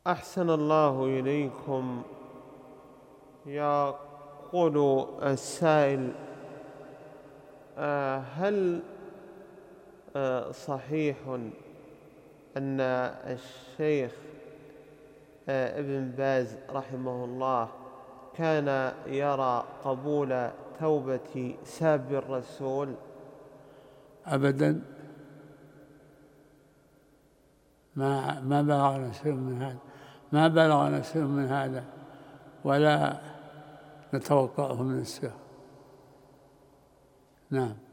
أحسن الله إليكم. يقول السائل: هل صحيح أن الشيخ ابن باز رحمه الله كان يرى قبول توبة ساب الرسول؟ أبدا، ما بلغنا شيء من هذا، ما بلغنا شيء من هذا، ولا نتوقعه من الشيخ. نعم.